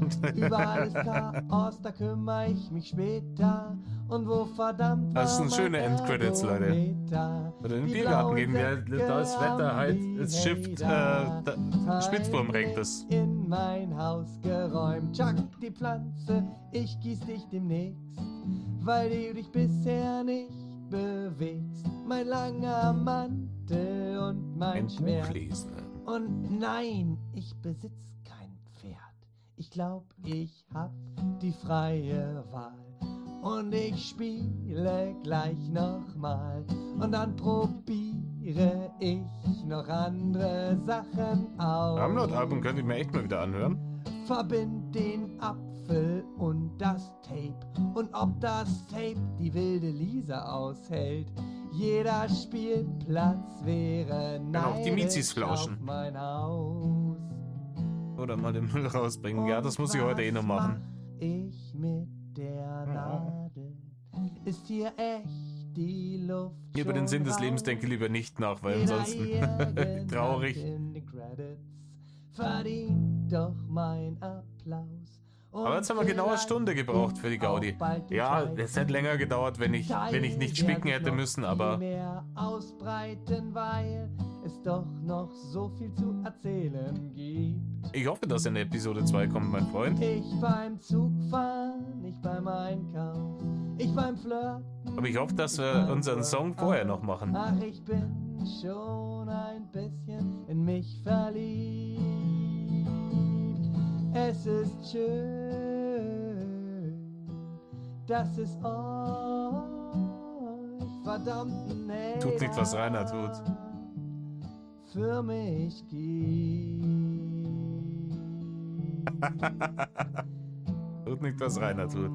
Überall ist Chaos, da kümmere ich mich später. Und wo verdammt Das sind war schöne mein Endcredits, Leute. Ergometer? Oder in den Die Biergarten blauen gehen wir, Säcke da ist Wetter halt, haben es die schifft, Hater Spitzwurm regnet es. heimlich in mein Haus geräumt. Chuck, die Pflanze, ich gieß dich demnächst, weil du dich bisher nicht bewegst. Mein langer Mantel und mein Ein Buch Schwert. lesen. Und nein, ich besitz kein Pferd. Ich glaub, ich hab die freie Wahl. Und ich spiele gleich nochmal. Und dann probiere ich noch andere Sachen aus. Download-Album könnt ihr mir echt mal wieder anhören. Verbind den Apfel und das Tape. Und ob das Tape die wilde Lisa aushält. Jeder Spielplatz wäre auch die Mizis neidisch flauschen. auf mein Haus. Oder mal den Müll rausbringen. Ja, das muss ich heute eh noch machen. Was mach ich mit der Nadel? Ist hier echt die Luft Über den schon Sinn des raus? Lebens denke lieber nicht nach, weil Jeder ansonsten irgendwann traurig. in den Credits verdient doch mein Applaus. Und Aber jetzt haben wir genau eine vielleicht Stunde gebraucht für die Gaudi. auch bald die Ja, zweite. es hätte länger gedauert, wenn ich nicht spicken hätte müssen, aber mehr ausbreiten, weil es doch noch so viel zu erzählen gibt. ich hoffe, dass in Episode 2 kommt, mein Freund. Ich beim Zugfahren, ich beim Einkauf, ich beim Flirten. Aber ich hoffe, dass wir beim unseren Song vorher noch machen. Ach, ich bin schon ein bisschen in mich verliebt. Es ist schön, dass es euch verdammten Tut nicht, was Rainer tut. für mich gibt. Tut nicht, was Rainer tut.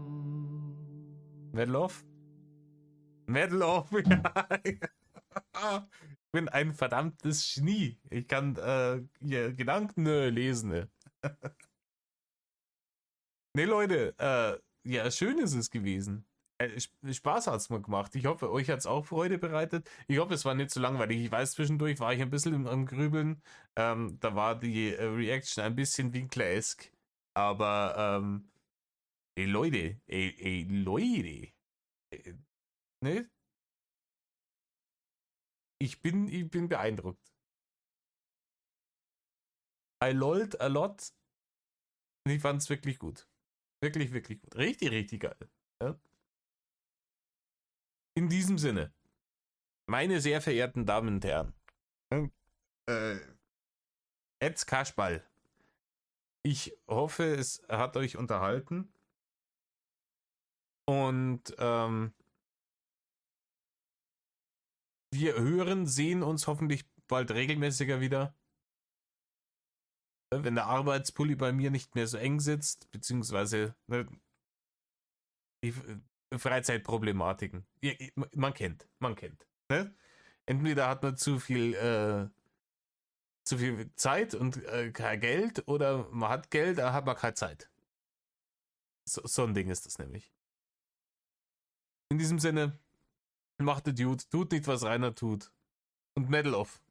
Medloff? Medloff, ja. Ich bin ein verdammtes Genie. Ich kann Gedanken lesen. Ne? Nee, Leute, ja, schön ist es gewesen. Spaß hat es mir gemacht. Ich hoffe, euch hat es auch Freude bereitet. Ich hoffe, es war nicht so langweilig. Ich weiß, zwischendurch war ich ein bisschen am Grübeln. Da war die Reaction ein bisschen Winkler-esk. Aber, ey Leute, ne? Ich bin beeindruckt. I lolled a lot. Und ich fand es wirklich gut. Wirklich, wirklich gut. Richtig, richtig geil. Ja? In diesem Sinne, meine sehr verehrten Damen und Herren, Eds Kasperl. Ich hoffe, es hat euch unterhalten. Und wir hören, sehen uns hoffentlich bald regelmäßiger wieder. Wenn der Arbeitspulli bei mir nicht mehr so eng sitzt, beziehungsweise die Freizeitproblematiken. Man kennt. Ne? Entweder hat man zu viel Zeit und kein Geld, oder man hat Geld, da hat man keine Zeit. So ein Ding ist das nämlich. In diesem Sinne, macht es gut, tut nicht, was Rainer tut. Und Medal off.